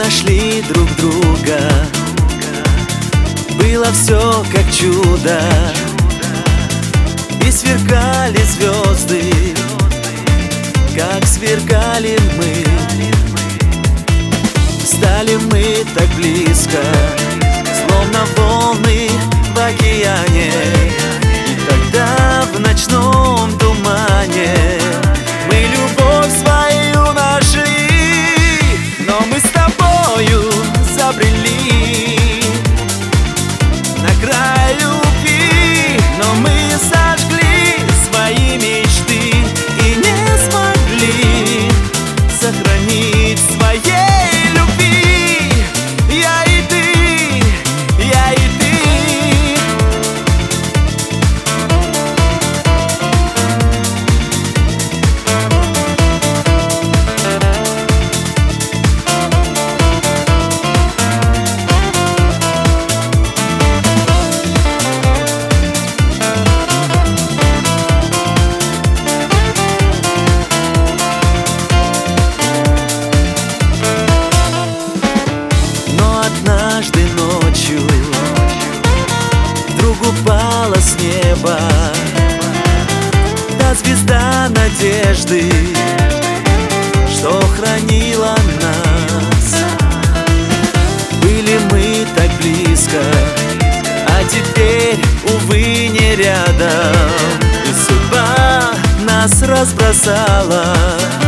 нашли друг друга. Было все как чудо, и сверкали звезды, как сверкали мы. Стали мы так близко, словно волны в океане. И тогда в ночном тумане мы любовь свою нашли. Но мы с тобою забрели на край любви, но мы сожгли свои мечты и не смогли сохранить своей любви. Я и ты, я и ты. Однажды ночью вдруг упала с неба та звезда надежды, что хранила нас. Были мы так близко, а теперь, увы, не рядом. И судьба нас разбросала.